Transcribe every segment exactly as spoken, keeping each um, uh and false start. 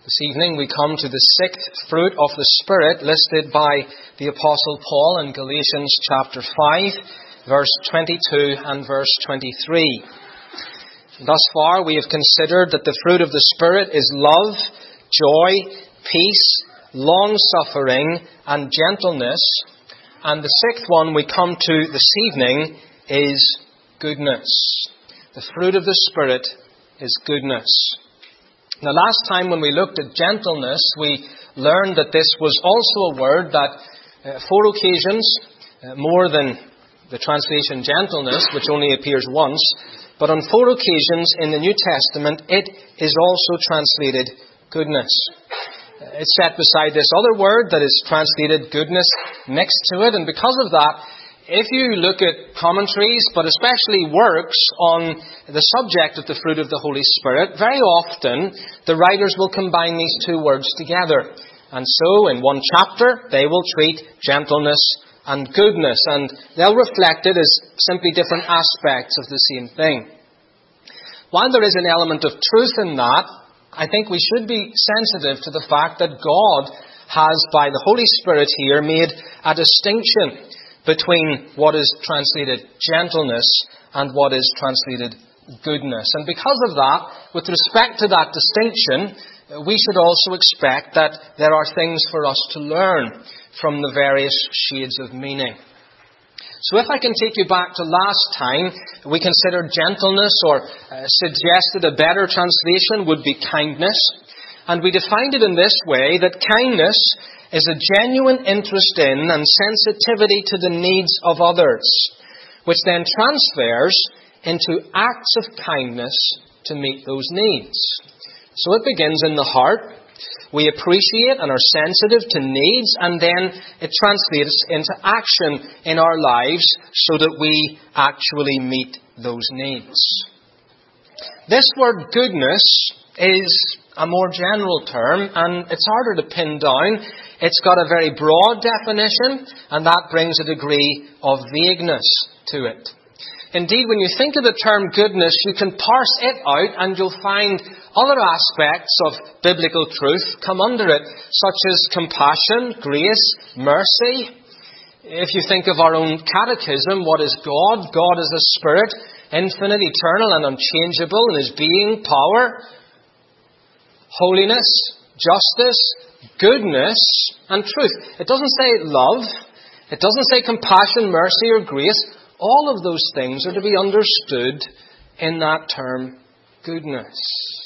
This evening we come to the sixth fruit of the Spirit listed by the Apostle Paul in Galatians chapter five, verse twenty-two and verse twenty-three. Thus far we have considered that the fruit of the Spirit is love, joy, peace, long-suffering and gentleness. And the sixth one we come to this evening is goodness. The fruit of the Spirit is goodness. Now, last time when we looked at gentleness, we learned that this was also a word that uh, four occasions, uh, more than the translation gentleness, which only appears once, but on four occasions in the New Testament, it is also translated goodness. Uh, it's set beside this other word that is translated goodness next to it, and because of that, if you look at commentaries, but especially works on the subject of the fruit of the Holy Spirit, very often the writers will combine these two words together. And so in one chapter they will treat gentleness and goodness, and they'll reflect it as simply different aspects of the same thing. While there is an element of truth in that, I think we should be sensitive to the fact that God has, by the Holy Spirit here, made a distinction between what is translated gentleness and what is translated goodness. And because of that, with respect to that distinction, we should also expect that there are things for us to learn from the various shades of meaning. So if I can take you back to last time, we considered gentleness, or uh, suggested a better translation would be kindness. And we defined it in this way, that kindness is a genuine interest in and sensitivity to the needs of others, which then transfers into acts of kindness to meet those needs. So it begins in the heart. We appreciate and are sensitive to needs, and then it translates into action in our lives so that we actually meet those needs. This word goodness is a more general term, and it's harder to pin down. It's got a very broad definition, and that brings a degree of vagueness to it. Indeed, when you think of the term goodness, you can parse it out and you'll find other aspects of biblical truth come under it, such as compassion, grace, mercy. If you think of our own catechism, what is God? God is a spirit, infinite, eternal and unchangeable in His being, power, holiness, justice, goodness and truth. It doesn't say love. It doesn't say compassion, mercy or grace. All of those things are to be understood in that term, goodness.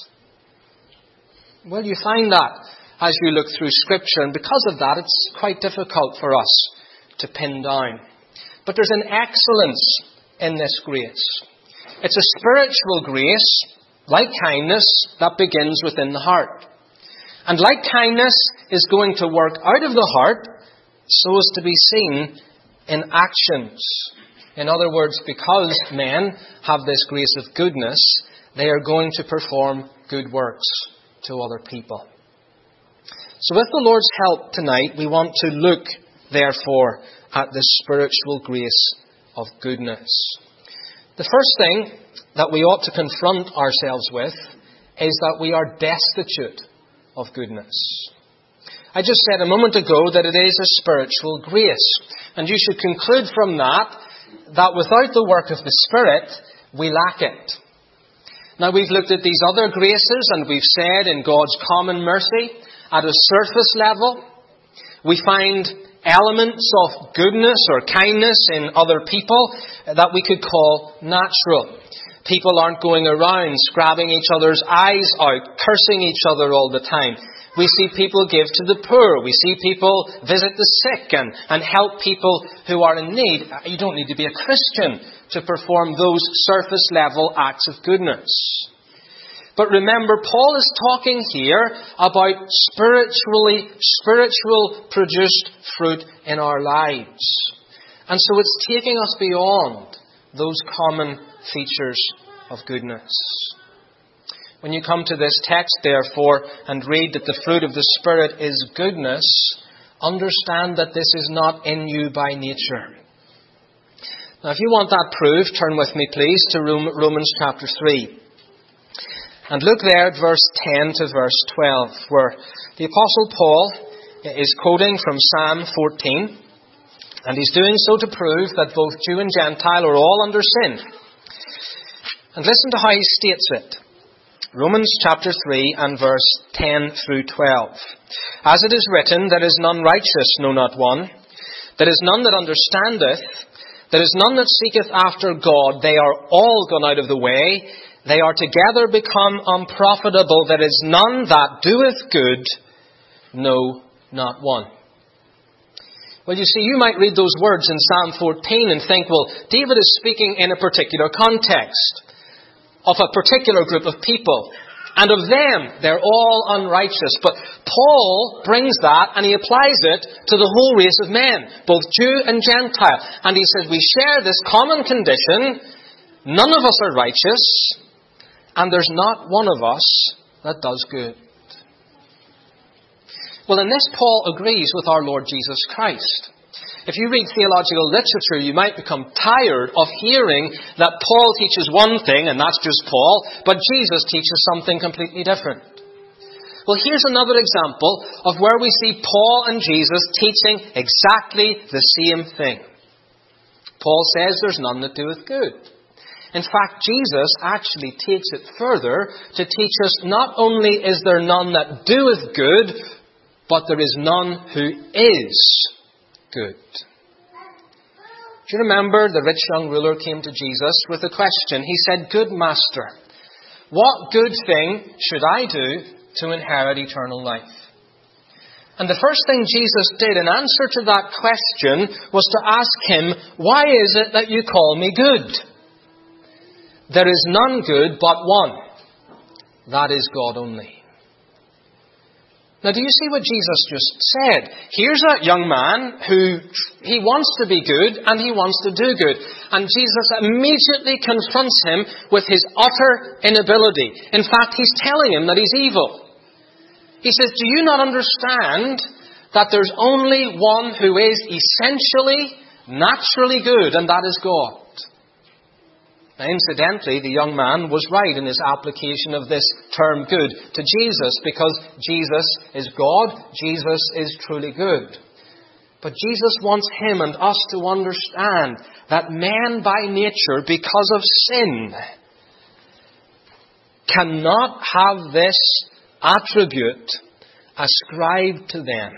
Well, you find that as you look through Scripture, and because of that, it's quite difficult for us to pin down. But there's an excellence in this grace. It's a spiritual grace, like kindness, that begins within the heart. And like kindness is going to work out of the heart so as to be seen in actions. In other words, because men have this grace of goodness, they are going to perform good works to other people. So with the Lord's help tonight, we want to look, therefore, at the spiritual grace of goodness. The first thing that we ought to confront ourselves with is that we are destitute of goodness. I just said a moment ago that it is a spiritual grace. And you should conclude from that, that without the work of the Spirit, we lack it. Now we've looked at these other graces, and we've said in God's common mercy, at a surface level, we find elements of goodness or kindness in other people that we could call natural. People aren't going around scrabbing each other's eyes out, cursing each other all the time. We see people give to the poor. We see people visit the sick and, and help people who are in need. You don't need to be a Christian to perform those surface level acts of goodness. But remember, Paul is talking here about spiritually, spiritual produced fruit in our lives. And so it's taking us beyond those common features of goodness. When you come to this text, therefore, and read that the fruit of the Spirit is goodness, understand that this is not in you by nature. Now, if you want that proved, turn with me, please, to Romans chapter three. And look there at verse ten to verse twelve, where the Apostle Paul is quoting from Psalm fourteen, and he's doing so to prove that both Jew and Gentile are all under sin. And listen to how he states it. Romans chapter three and verse ten through twelve. As it is written, there is none righteous, no, not one. There is none that understandeth. There is none that seeketh after God. They are all gone out of the way. They are together become unprofitable. There is none that doeth good, no, not one. Well, you see, you might read those words in Psalm fourteen and think, well, David is speaking in a particular context of a particular group of people. And of them, they're all unrighteous. But Paul brings that and he applies it to the whole race of men, both Jew and Gentile. And he says, we share this common condition. None of us are righteous. And there's not one of us that does good. Well, in this, Paul agrees with our Lord Jesus Christ. If you read theological literature, you might become tired of hearing that Paul teaches one thing, and that's just Paul, but Jesus teaches something completely different. Well, here's another example of where we see Paul and Jesus teaching exactly the same thing. Paul says there's none that doeth good. In fact, Jesus actually takes it further to teach us not only is there none that doeth good, but there is none who is good. Do you remember the rich young ruler came to Jesus with a question? He said, Good Master, what good thing should I do to inherit eternal life? And the first thing Jesus did in answer to that question was to ask him, Why is it that you call me good? There is none good but one. That is God only. Now, do you see what Jesus just said? Here's a young man who he wants to be good and he wants to do good. And Jesus immediately confronts him with his utter inability. In fact, he's telling him that he's evil. He says, do you not understand that there's only one who is essentially, naturally good, and that is God? Now, incidentally, the young man was right in his application of this term good to Jesus, because Jesus is God, Jesus is truly good. But Jesus wants him and us to understand that men by nature, because of sin, cannot have this attribute ascribed to them.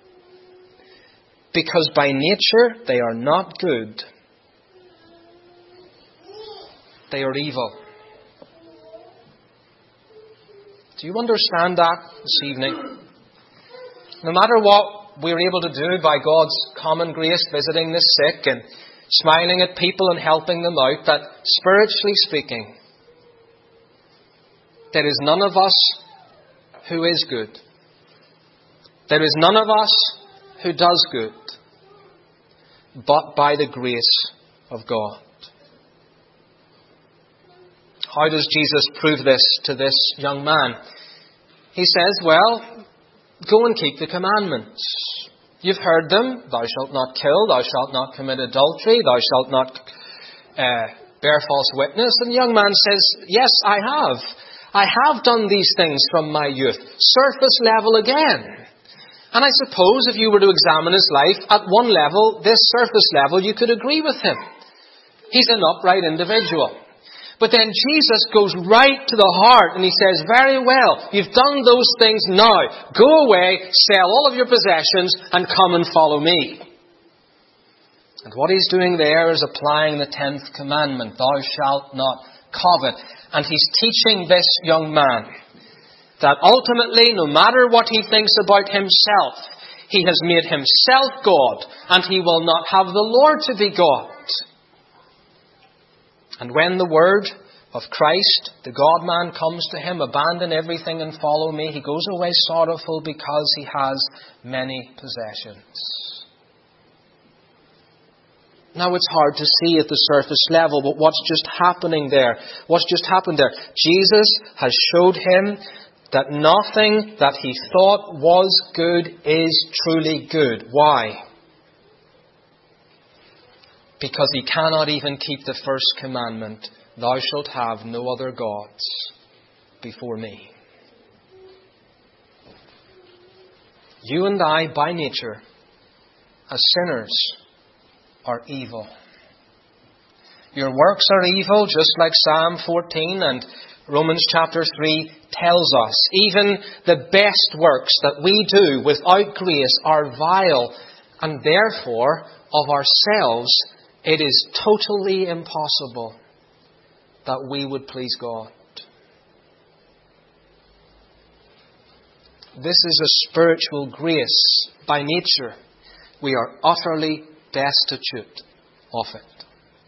Because by nature they are not good. They are evil. Do you understand that this evening? No matter what we're able to do by God's common grace, visiting the sick and smiling at people and helping them out, that spiritually speaking, there is none of us who is good. There is none of us who does good, but by the grace of God. How does Jesus prove this to this young man? He says, well, go and keep the commandments. You've heard them. Thou shalt not kill. Thou shalt not commit adultery. Thou shalt not uh, bear false witness. And the young man says, yes, I have. I have done these things from my youth. Surface level again. And I suppose if you were to examine his life at one level, this surface level, you could agree with him. He's an upright individual. But then Jesus goes right to the heart and he says, very well, you've done those things now. Go away, sell all of your possessions and come and follow me. And what he's doing there is applying the tenth commandment, thou shalt not covet. And he's teaching this young man that ultimately, no matter what he thinks about himself, he has made himself God and he will not have the Lord to be God. And when the word of Christ, the God-man, comes to him, abandon everything and follow me, he goes away sorrowful because he has many possessions. Now it's hard to see at the surface level, but what's just happening there? What's just happened there? Jesus has showed him that nothing that he thought was good is truly good. Why? Because he cannot even keep the first commandment, thou shalt have no other gods. before me. You and I, by nature, as sinners, are evil. Your works are evil, just like Psalm fourteen and Romans chapter three tells us. Even the best works that we do without grace are vile, and therefore, of ourselves, it is totally impossible that we would please God. This is a spiritual grace by nature. We are utterly destitute of it.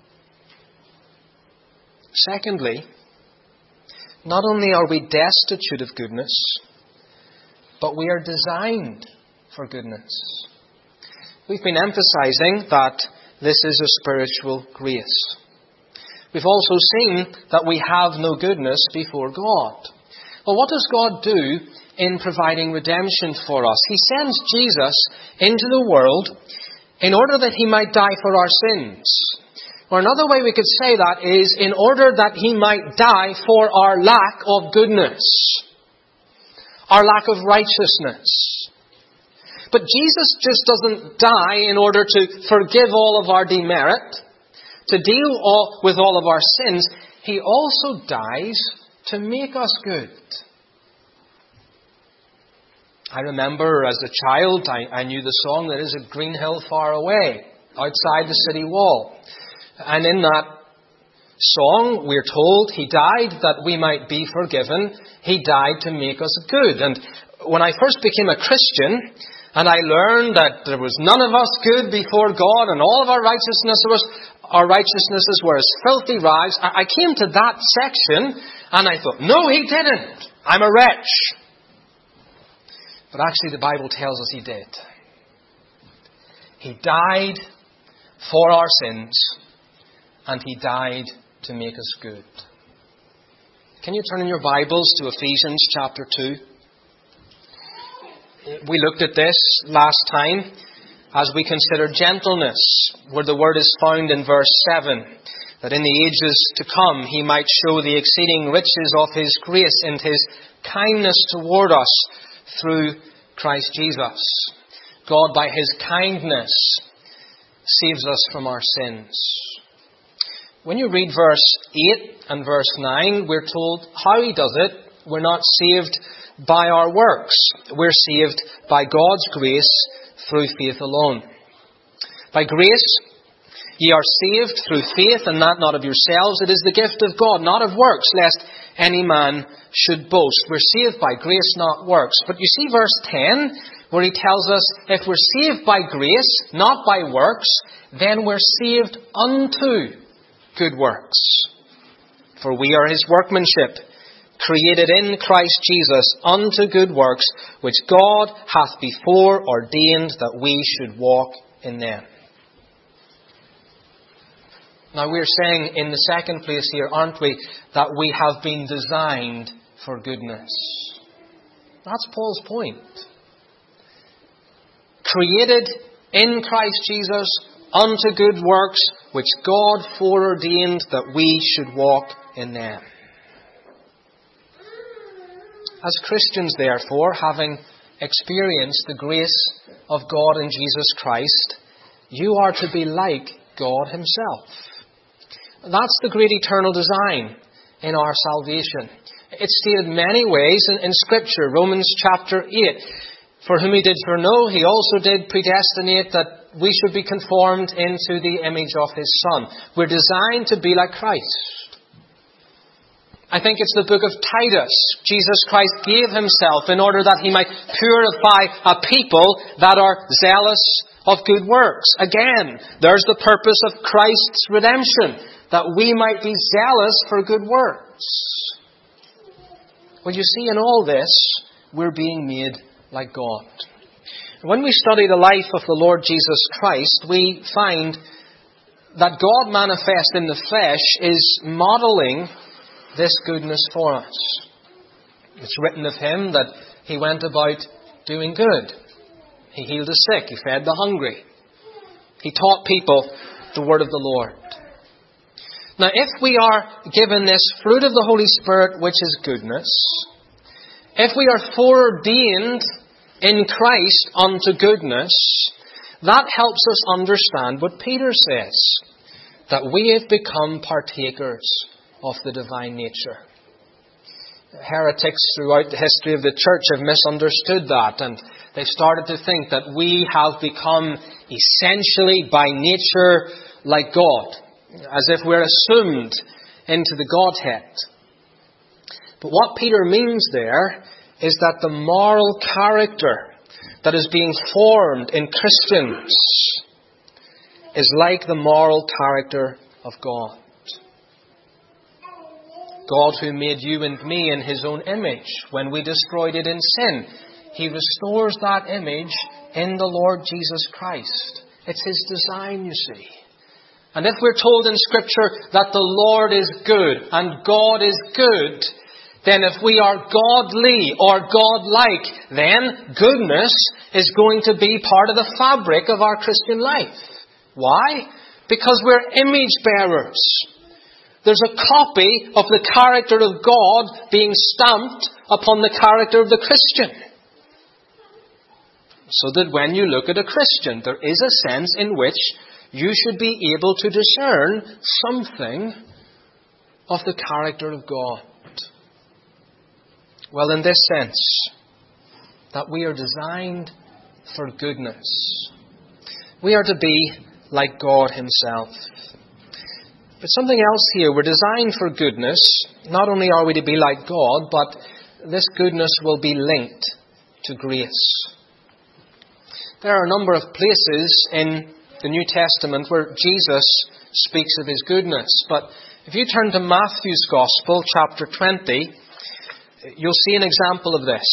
Secondly, not only are we destitute of goodness, but we are designed for goodness. We've been emphasizing that this is a spiritual grace. We've also seen that we have no goodness before God. Well, what does God do in providing redemption for us? He sends Jesus into the world in order that He might die for our sins. Or another way we could say that is in order that He might die for our lack of goodness, our lack of righteousness. But Jesus just doesn't die in order to forgive all of our demerit, to deal all, with all of our sins. He also dies to make us good. I remember as a child, I, I knew the song, "There is a green hill far away," outside the city wall. And in that song, we're told He died that we might be forgiven. He died to make us good. And when I first became a Christian, and I learned that there was none of us good before God, and all of our righteousness was, our righteousnesses were as filthy rags, I, I came to that section, and I thought, no, He didn't. I'm a wretch. But actually the Bible tells us He did. He died for our sins, and He died to make us good. Can you turn in your Bibles to Ephesians chapter two? We looked at this last time as we considered gentleness, where the word is found in verse seven, that in the ages to come He might show the exceeding riches of His grace and His kindness toward us through Christ Jesus. God, by His kindness, saves us from our sins. When you read verse eight and verse nine, we're told how He does it. We're not saved by our works. We're saved by God's grace through faith alone. By grace, ye are saved through faith, and that not of yourselves. It is the gift of God, not of works, lest any man should boast. We're saved by grace, not works. But you see verse ten, where he tells us, if we're saved by grace, not by works, then we're saved unto good works. For we are His workmanship, created in Christ Jesus unto good works, which God hath before ordained that we should walk in them. Now we're saying in the second place here, aren't we, that we have been designed for goodness. That's Paul's point. Created in Christ Jesus unto good works, which God foreordained that we should walk in them. As Christians, therefore, having experienced the grace of God in Jesus Christ, you are to be like God Himself. That's the great eternal design in our salvation. It's stated many ways in, in Scripture. Romans chapter eight. For whom He did foreknow, He also did predestinate that we should be conformed into the image of His Son. We're designed to be like Christ. I think it's the book of Titus. Jesus Christ gave Himself in order that He might purify a people that are zealous of good works. Again, there's the purpose of Christ's redemption, that we might be zealous for good works. Well, you see, in all this, we're being made like God. When we study the life of the Lord Jesus Christ, we find that God manifest in the flesh is modelling this goodness for us. It's written of Him that He went about doing good. He healed the sick. He fed the hungry. He taught people the word of the Lord. Now, if we are given this fruit of the Holy Spirit, which is goodness, if we are foreordained in Christ unto goodness, that helps us understand what Peter says, that we have become partakers of the divine nature. Heretics throughout the history of the church have misunderstood that, and they've started to think that we have become essentially by nature like God, as if we're assumed into the Godhead. But what Peter means there is that the moral character that is being formed in Christians is like the moral character of God. God, who made you and me in His own image when we destroyed it in sin, He restores that image in the Lord Jesus Christ. It's His design, you see. And if we're told in Scripture that the Lord is good and God is good, then if we are godly or godlike, then goodness is going to be part of the fabric of our Christian life. Why? Because we're image bearers. There's a copy of the character of God being stamped upon the character of the Christian. So that when you look at a Christian, there is a sense in which you should be able to discern something of the character of God. Well, in this sense, that we are designed for goodness. We are to be like God Himself. But something else here, we're designed for goodness. Not only are we to be like God, but this goodness will be linked to grace. There are a number of places in the New Testament where Jesus speaks of His goodness. But if you turn to Matthew's Gospel, chapter twenty, you'll see an example of this.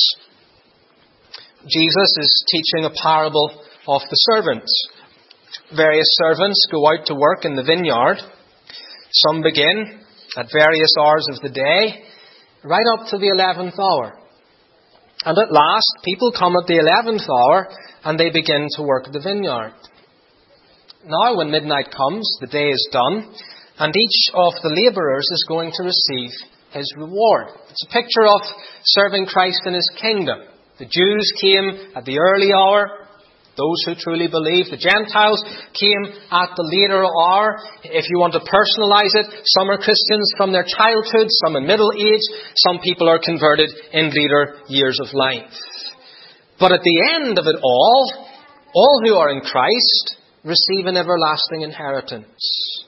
Jesus is teaching a parable of the servants. Various servants go out to work in the vineyard. Some begin at various hours of the day, right up to the eleventh hour. And at last, people come at the eleventh hour and they begin to work the vineyard. Now, when midnight comes, the day is done, and each of the labourers is going to receive his reward. It's a picture of serving Christ in His kingdom. The Jews came at the early hour. Those who truly believe. The Gentiles came at the later hour. If you want to personalize it, some are Christians from their childhood, some in middle age, some people are converted in later years of life. But at the end of it all, all who are in Christ receive an everlasting inheritance.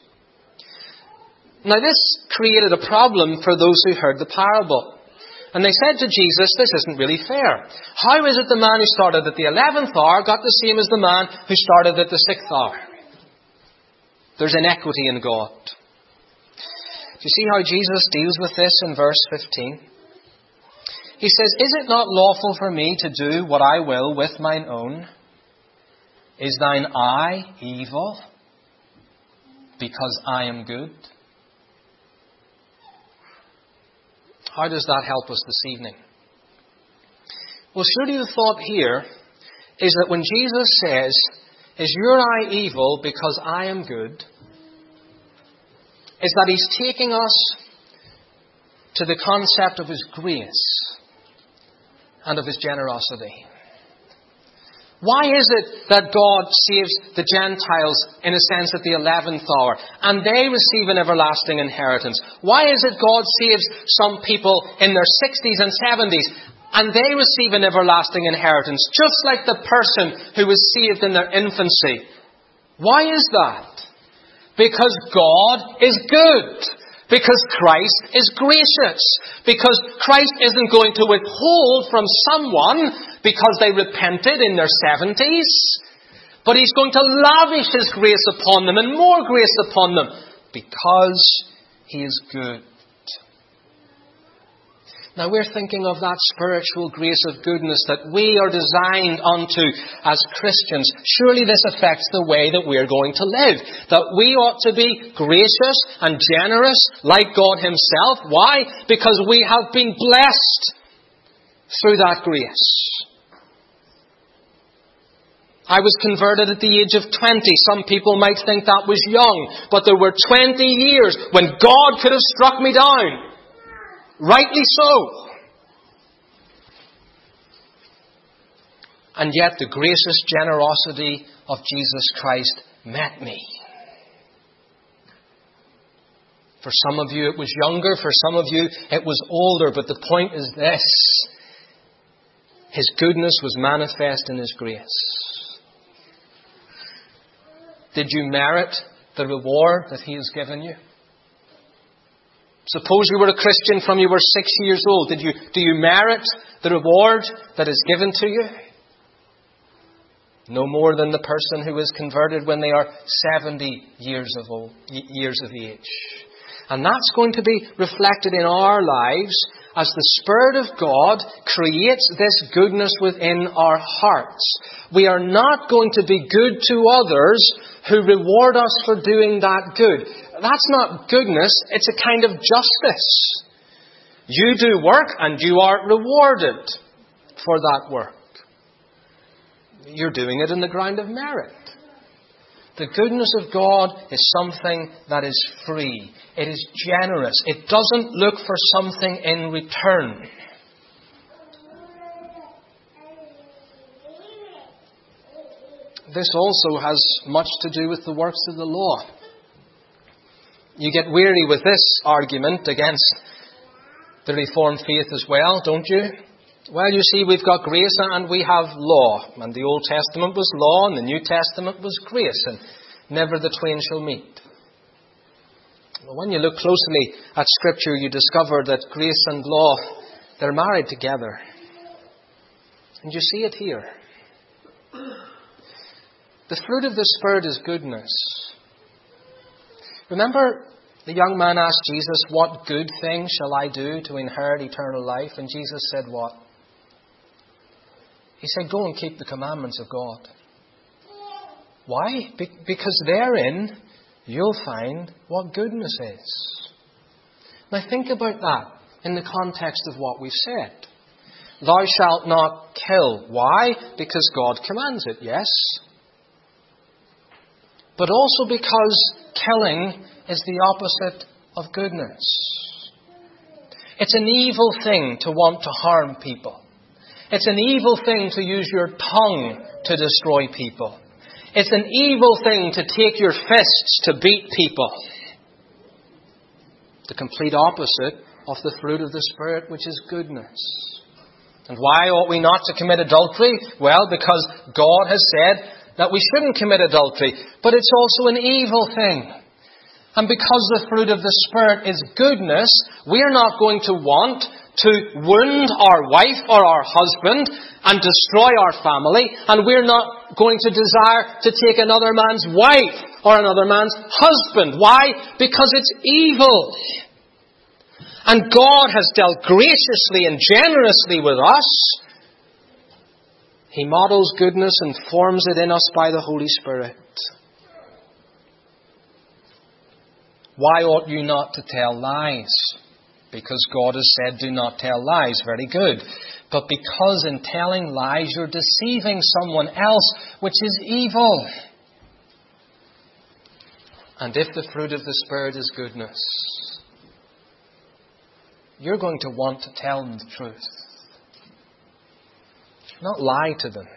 Now this created a problem for those who heard the parable. And they said to Jesus, this isn't really fair. How is it the man who started at the eleventh hour got the same as the man who started at the sixth hour? There's inequity in God. Do you see how Jesus deals with this in verse fifteen? He says, is it not lawful for me to do what I will with mine own? Is thine eye evil because I am good? How does that help us this evening? Well, surely the thought here is that when Jesus says, is your eye evil because I am good, is that He's taking us to the concept of His grace and of His generosity. Why is it that God saves the Gentiles, in a sense, at the eleventh hour, and they receive an everlasting inheritance? Why is it God saves some people in their sixties and seventies, and they receive an everlasting inheritance, just like the person who was saved in their infancy? Why is that? Because God is good. Because Christ is gracious. Because Christ isn't going to withhold from someone because they repented in their seventies. But He's going to lavish His grace upon them and more grace upon them because He is good. Now we're thinking of that spiritual grace of goodness that we are designed unto as Christians. Surely this affects the way that we're going to live. That we ought to be gracious and generous like God Himself. Why? Because we have been blessed through that grace. I was converted at the age of twenty. Some people might think that was young, but there were twenty years when God could have struck me down. Rightly so. And yet the gracious generosity of Jesus Christ met me. For some of you it was younger, for some of you it was older, but the point is this: His goodness was manifest in His grace. Did you merit the reward that He has given you? Suppose you were a Christian from you were six years old. Did you, do you merit the reward that is given to you? No more than the person who is converted when they are seventy years of old, years of age. And that's going to be reflected in our lives as the Spirit of God creates this goodness within our hearts. We are not going to be good to others who reward us for doing that good. That's not goodness, it's a kind of justice. You do work and you are rewarded for that work. You're doing it on the ground of merit. The goodness of God is something that is free. It is generous. It doesn't look for something in return. This also has much to do with the works of the law. You get weary with this argument against the Reformed faith as well, don't you? Well, you see, we've got grace and we have law. And the Old Testament was law and the New Testament was grace. And never the twain shall meet. Well, when you look closely at Scripture, you discover that grace and law, they're married together. And you see it here. The fruit of the Spirit is goodness. Remember, the young man asked Jesus, "What good thing shall I do to inherit eternal life?" And Jesus said what? He said, "Go and keep the commandments of God." Why? Be- because therein you'll find what goodness is. Now think about that in the context of what we've said. Thou shalt not kill. Why? Because God commands it, yes. But also because killing is the opposite of goodness. It's an evil thing to want to harm people. It's an evil thing to use your tongue to destroy people. It's an evil thing to take your fists to beat people. The complete opposite of the fruit of the Spirit, which is goodness. And why ought we not to commit adultery? Well, because God has said that we shouldn't commit adultery. But it's also an evil thing. And because the fruit of the Spirit is goodness, we're not going to want to wound our wife or our husband and destroy our family. And we're not going to desire to take another man's wife or another man's husband. Why? Because it's evil. And God has dealt graciously and generously with us. He models goodness and forms it in us by the Holy Spirit. Why ought you not to tell lies? Because God has said, do not tell lies. Very good. But because in telling lies you're deceiving someone else, which is evil. And if the fruit of the Spirit is goodness, you're going to want to tell them the truth. Not lie to them.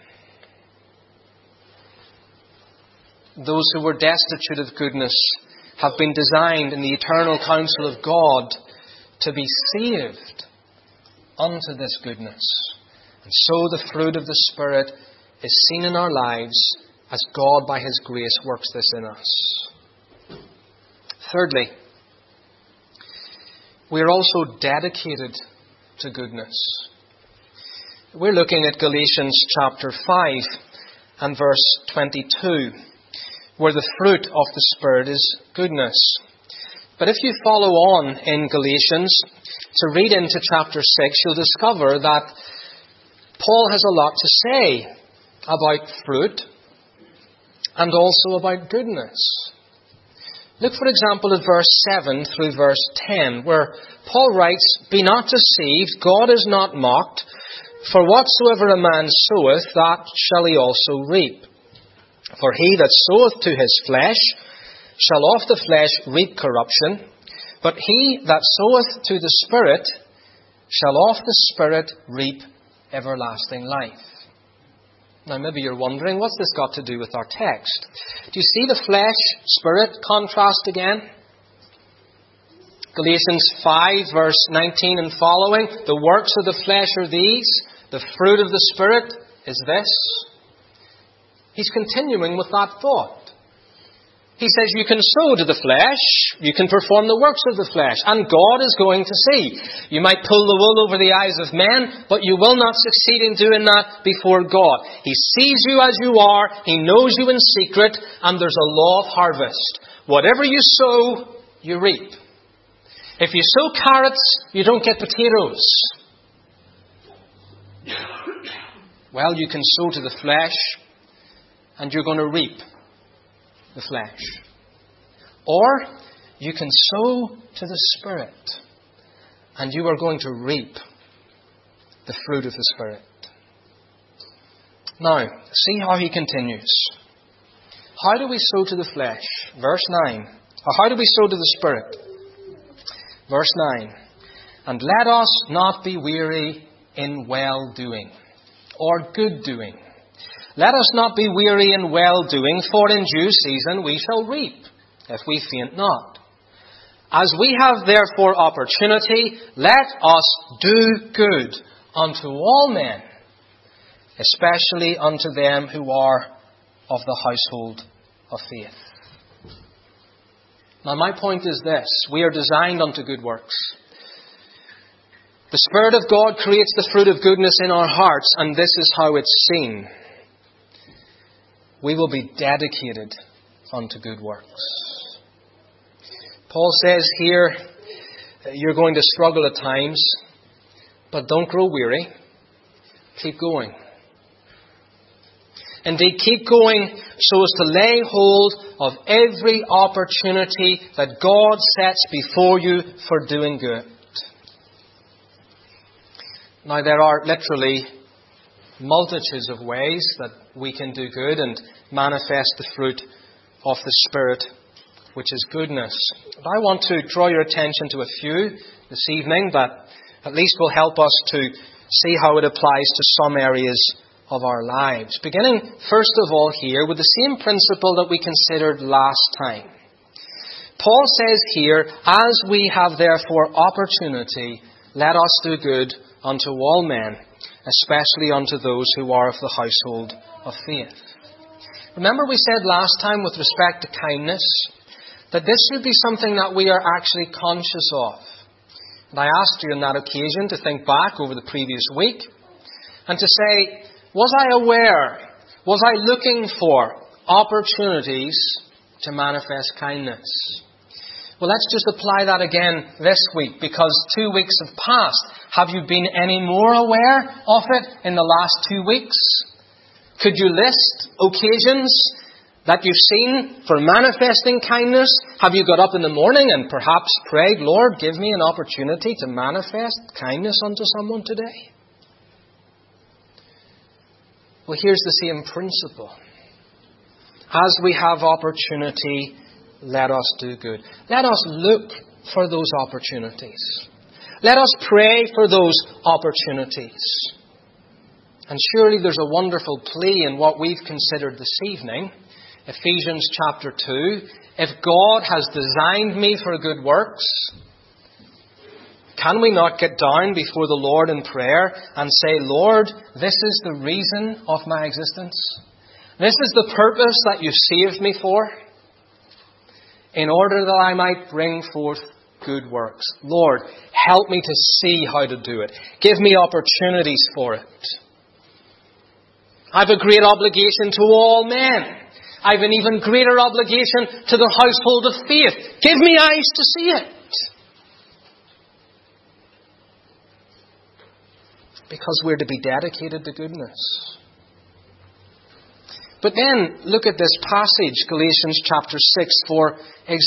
Those who were destitute of goodness have been designed in the eternal counsel of God to be saved unto this goodness. And so the fruit of the Spirit is seen in our lives as God by His grace works this in us. Thirdly, we are also dedicated to goodness. We're looking at Galatians chapter five and verse twenty-two, where the fruit of the Spirit is goodness. But if you follow on in Galatians to read into chapter six, you'll discover that Paul has a lot to say about fruit and also about goodness. Look, for example, at verse seven through verse ten, where Paul writes, "Be not deceived, God is not mocked, for whatsoever a man soweth, that shall he also reap. For he that soweth to his flesh shall of the flesh reap corruption, but he that soweth to the Spirit shall of the Spirit reap everlasting life. Now maybe you're wondering, what's this got to do with our text? Do you see the flesh-spirit contrast again? Galatians five, verse nineteen and following, the works of the flesh are these, the fruit of the Spirit is this. He's continuing with that thought. He says you can sow to the flesh, you can perform the works of the flesh, and God is going to see. You might pull the wool over the eyes of men, but you will not succeed in doing that before God. He sees you as you are, He knows you in secret, and there's a law of harvest. Whatever you sow, you reap. If you sow carrots, you don't get potatoes. Well, you can sow to the flesh, and you're going to reap the flesh. Or you can sow to the Spirit, and you are going to reap the fruit of the Spirit. Now, see how he continues. How do we sow to the flesh? Verse nine. Or how do we sow to the Spirit? Verse nine. And let us not be weary in well-doing, or good-doing. Let us not be weary in well-doing, for in due season we shall reap, if we faint not. As we have therefore opportunity, let us do good unto all men, especially unto them who are of the household of faith. Now my point is this: we are designed unto good works. The Spirit of God creates the fruit of goodness in our hearts, and this is how it's seen. We will be dedicated unto good works. Paul says here, you're going to struggle at times, but don't grow weary. Keep going. Indeed, keep going so as to lay hold of every opportunity that God sets before you for doing good. Now, there are literally multitudes of ways that we can do good and manifest the fruit of the Spirit, which is goodness. But I want to draw your attention to a few this evening that at least will help us to see how it applies to some areas of our lives. Beginning, first of all, here with the same principle that we considered last time. Paul says here, as we have therefore opportunity, let us do good unto all men, especially unto those who are of the household of faith. Remember we said last time with respect to kindness that this should be something that we are actually conscious of. And I asked you on that occasion to think back over the previous week and to say, was I aware, was I looking for opportunities to manifest kindness? Well, let's just apply that again this week, because two weeks have passed. Have you been any more aware of it in the last two weeks? Could you list occasions that you've seen for manifesting kindness? Have you got up in the morning and perhaps prayed, Lord, give me an opportunity to manifest kindness unto someone today? Well, here's the same principle. As we have opportunity, let us do good. Let us look for those opportunities. Let us pray for those opportunities. And surely there's a wonderful plea in what we've considered this evening. Ephesians chapter two. If God has designed me for good works, can we not get down before the Lord in prayer and say, Lord, this is the reason of my existence. This is the purpose that you saved me for, in order that I might bring forth good works. Lord, help me to see how to do it. Give me opportunities for it. I've a great obligation to all men. I've an even greater obligation to the household of faith. Give me eyes to see it. Because we're to be dedicated to goodness. But then, look at this passage, Galatians chapter six, for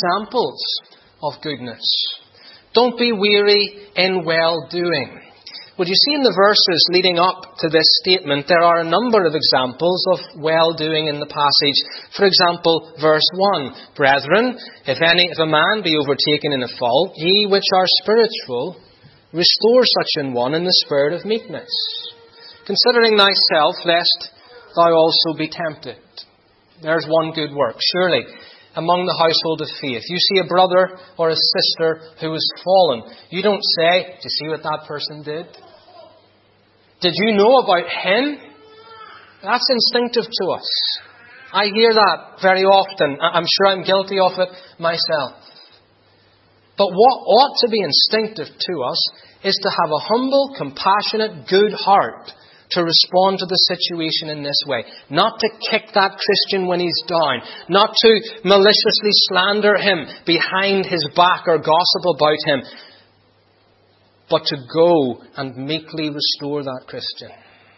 examples of goodness. Don't be weary in well-doing. Well, you see in the verses leading up to this statement, there are a number of examples of well-doing in the passage. For example, verse one, Brethren, if any if a man be overtaken in a fault, ye which are spiritual, restore such an one in the spirit of meekness, considering thyself, lest thou also be tempted. There's one good work, surely, among the household of faith. You see a brother or a sister who has fallen. You don't say, do you see what that person did? Did you know about him? That's instinctive to us. I hear that very often. I'm sure I'm guilty of it myself. But what ought to be instinctive to us is to have a humble, compassionate, good heart to respond to the situation in this way. Not to kick that Christian when he's down. Not to maliciously slander him behind his back or gossip about him. But to go and meekly restore that Christian.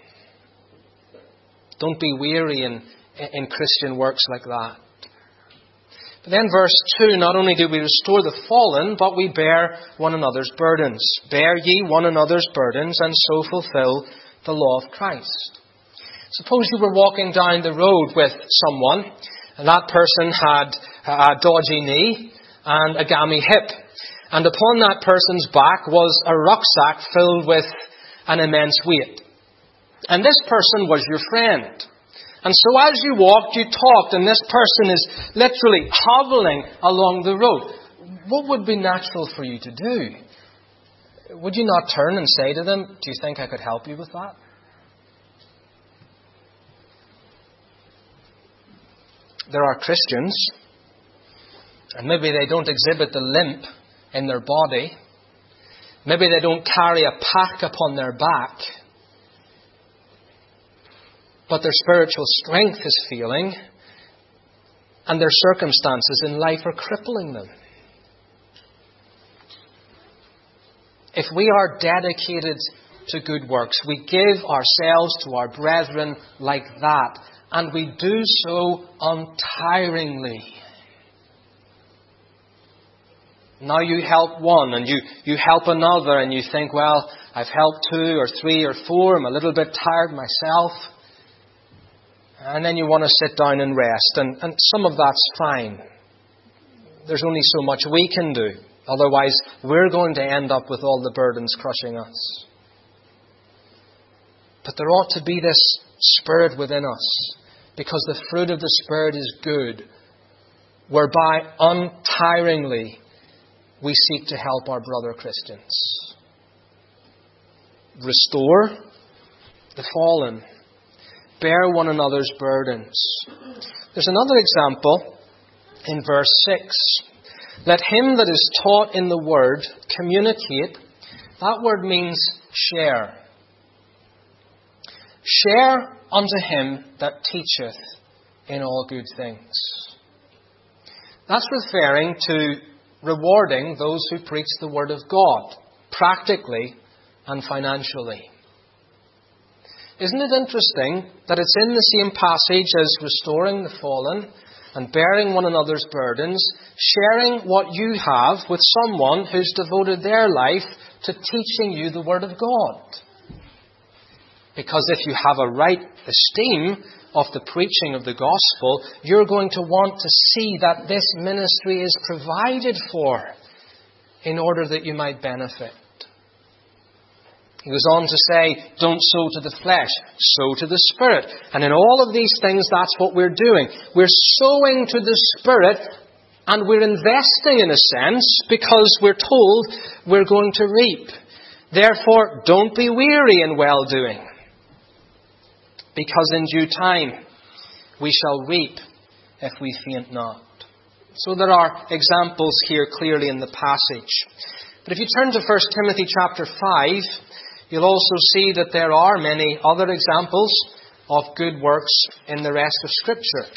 Don't be weary in, in Christian works like that. But then verse two, not only do we restore the fallen, but we bear one another's burdens. Bear ye one another's burdens, and so fulfill the law of Christ. Suppose you were walking down the road with someone, and that person had a dodgy knee and a gammy hip. And upon that person's back was a rucksack filled with an immense weight. And this person was your friend. And so as you walked, you talked, and this person is literally hobbling along the road. What would be natural for you to do? Would you not turn and say to them, do you think I could help you with that? There are Christians, and maybe they don't exhibit the limp in their body. Maybe they don't carry a pack upon their back. But their spiritual strength is failing, and their circumstances in life are crippling them. If we are dedicated to good works, we give ourselves to our brethren like that, and we do so untiringly. Now you help one, and you, you help another, and you think, well, I've helped two or three or four, I'm a little bit tired myself. And then you want to sit down and rest, and, and some of that's fine. There's only so much we can do. Otherwise, we're going to end up with all the burdens crushing us. But there ought to be this spirit within us, because the fruit of the Spirit is good, whereby untiringly we seek to help our brother Christians. Restore the fallen. Bear one another's burdens. There's another example in verse six. Let him that is taught in the word communicate. That word means share. Share unto him that teacheth in all good things. That's referring to rewarding those who preach the word of God, practically and financially. Isn't it interesting that it's in the same passage as restoring the fallen and bearing one another's burdens, sharing what you have with someone who's devoted their life to teaching you the Word of God? Because if you have a right esteem of the preaching of the gospel, you're going to want to see that this ministry is provided for in order that you might benefit. He goes on to say, don't sow to the flesh, sow to the Spirit. And in all of these things, that's what we're doing. We're sowing to the Spirit, and we're investing in a sense because we're told we're going to reap. Therefore, don't be weary in well-doing, because in due time we shall reap if we faint not. So there are examples here clearly in the passage. But if you turn to First Timothy chapter five, you'll also see that there are many other examples of good works in the rest of Scripture.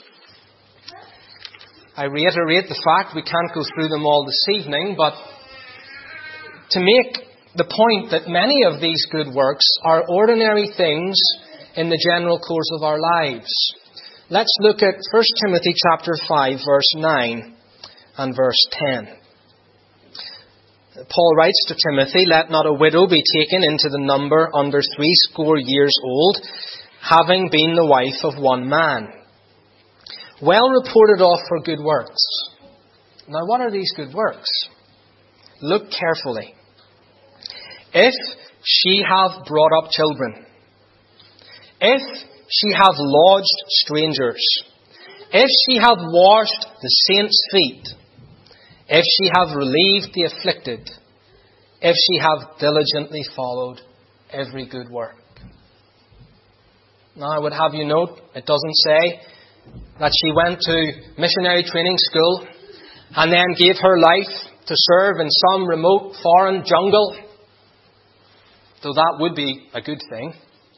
I reiterate the fact we can't go through them all this evening, but to make the point that many of these good works are ordinary things in the general course of our lives. Let's look at First Timothy chapter five, verse nine and verse ten. Paul writes to Timothy, "Let not a widow be taken into the number under threescore years old, having been the wife of one man, well reported of for good works." Now, what are these good works? Look carefully. "If she have brought up children, if she have lodged strangers, if she have washed the saints' feet, if she have relieved the afflicted, if she have diligently followed every good work." Now, I would have you note, it doesn't say that she went to missionary training school and then gave her life to serve in some remote foreign jungle, though that would be a good thing.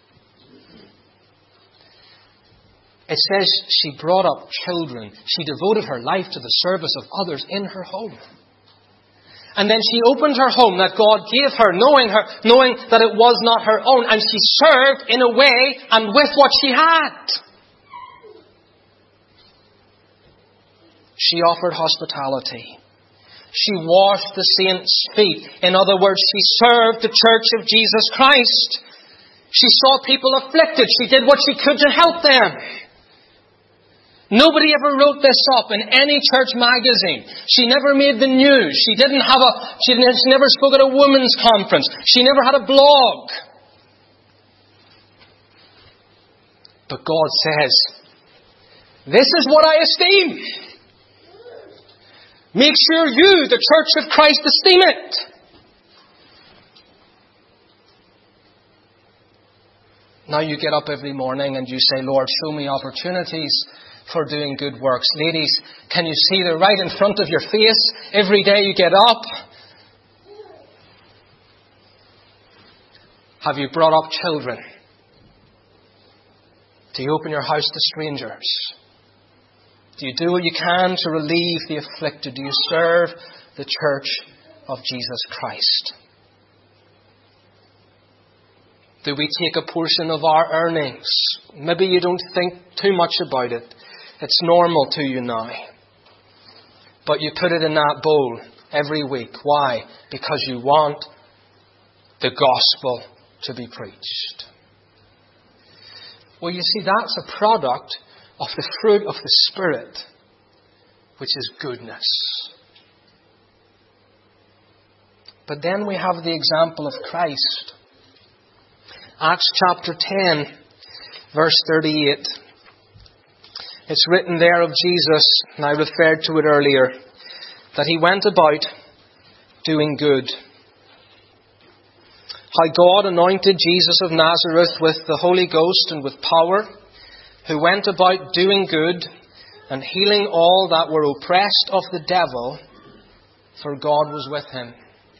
It says she brought up children. She devoted her life to the service of others in her home. And then she opened her home that God gave her, knowing her, knowing that it was not her own, and she served in a way and with what she had. She offered hospitality. She washed the saints' feet. In other words, she served the church of Jesus Christ. She saw people afflicted. She did what she could to help them. Nobody ever wrote this up in any church magazine. She never made the news. She didn't have a, she never spoke at a women's conference. She never had a blog. But God says, "This is what I esteem. Make sure you, the church of Christ, esteem it." Now you get up every morning and you say, "Lord, show me opportunities for doing good works." Ladies, can you see they're right in front of your face every day you get up? Have you brought up children? Do you open your house to strangers? Do you do what you can to relieve the afflicted? Do you serve the church of Jesus Christ? Do we take a portion of our earnings? Maybe you don't think too much about it. It's normal to you now. But you put it in that bowl every week. Why? Because you want the gospel to be preached. Well, you see, that's a product of the fruit of the Spirit, which is goodness. But then we have the example of Christ. Acts chapter ten, verse thirty-eight. It's written there of Jesus, and I referred to it earlier, that He went about doing good. How God anointed Jesus of Nazareth with the Holy Ghost and with power, who went about doing good and healing all that were oppressed of the devil, for God was with Him.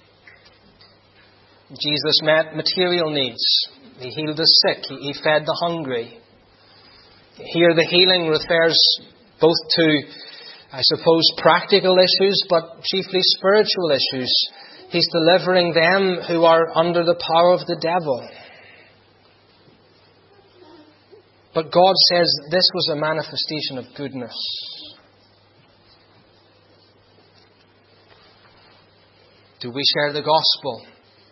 Jesus met material needs. He healed the sick. He fed the hungry. Here the healing refers both to, I suppose, practical issues, but chiefly spiritual issues. He's delivering them who are under the power of the devil. But God says this was a manifestation of goodness. Do we share the gospel?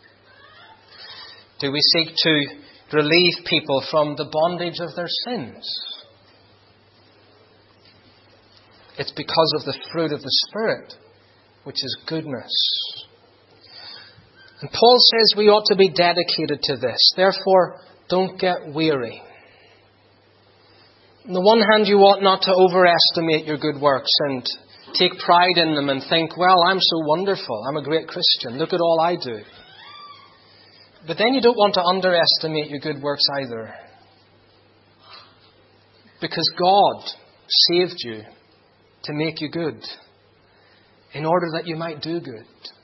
Do we seek to relieve people from the bondage of their sins? It's because of the fruit of the Spirit, which is goodness. And Paul says we ought to be dedicated to this. Therefore, don't get weary. On the one hand, you ought not to overestimate your good works and take pride in them and think, well, I'm so wonderful. I'm a great Christian. Look at all I do. But then you don't want to underestimate your good works either. Because God saved you to make you good, in order that you might do good.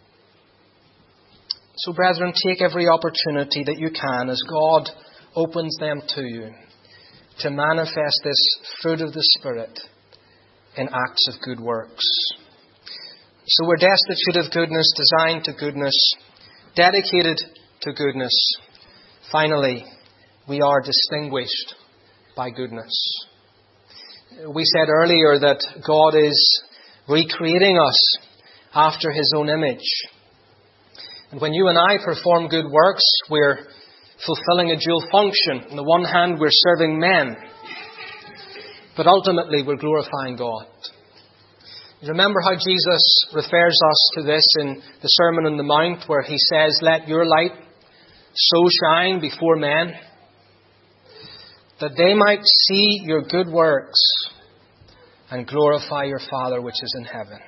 So, brethren, take every opportunity that you can as God opens them to you to manifest this fruit of the Spirit in acts of good works. So we're destitute of goodness, designed to goodness, dedicated to goodness. Finally, we are distinguished by goodness. We said earlier that God is recreating us after His own image. And when you and I perform good works, we're fulfilling a dual function. On the one hand, we're serving men, but ultimately we're glorifying God. You remember how Jesus refers us to this in the Sermon on the Mount, where he says, "Let your light so shine before men, that they might see your good works and glorify your Father which is in heaven."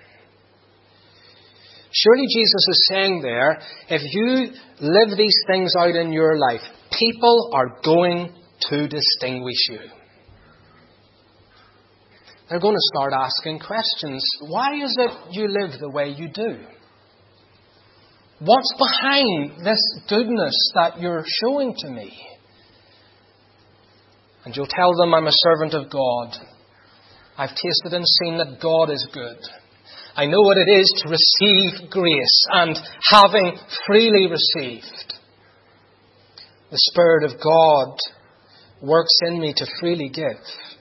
Surely Jesus is saying there, if you live these things out in your life, people are going to distinguish you. They're going to start asking questions. Why is it you live the way you do? What's behind this goodness that you're showing to me? And you'll tell them, "I'm a servant of God. I've tasted and seen that God is good. I know what it is to receive grace, and having freely received, the Spirit of God works in me to freely give.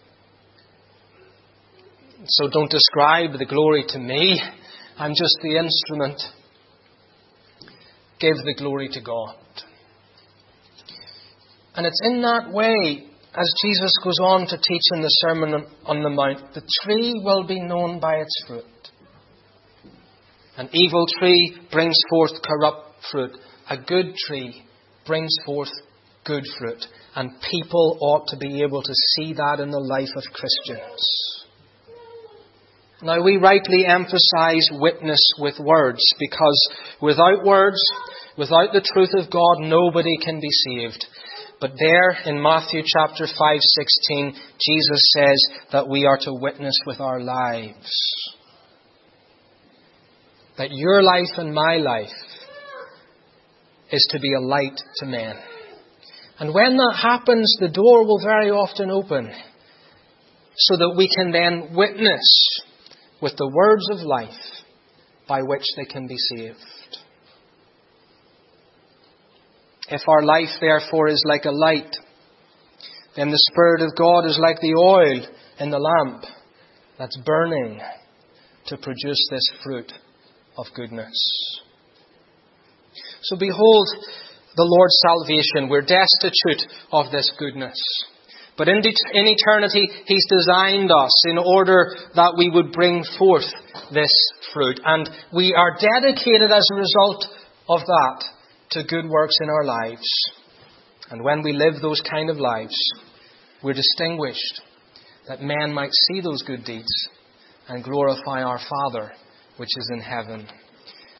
So don't describe the glory to me. I'm just the instrument. Give the glory to God." And it's in that way, as Jesus goes on to teach in the Sermon on the Mount, the tree will be known by its fruit. An evil tree brings forth corrupt fruit. A good tree brings forth good fruit. And people ought to be able to see that in the life of Christians. Now, we rightly emphasize witness with words, because without words, without the truth of God, nobody can be saved. But there in Matthew chapter five sixteen, Jesus says that we are to witness with our lives. That your life and my life is to be a light to men. And when that happens, the door will very often open, so that we can then witness with the words of life by which they can be saved. If our life, therefore, is like a light, then the Spirit of God is like the oil in the lamp that's burning to produce this fruit of goodness. So behold the Lord's salvation. We're destitute of this goodness. But in, in eternity, He's designed us in order that we would bring forth this fruit. And we are dedicated as a result of that to good works in our lives. And when we live those kind of lives, we're distinguished, that men might see those good deeds and glorify our Father which is in heaven.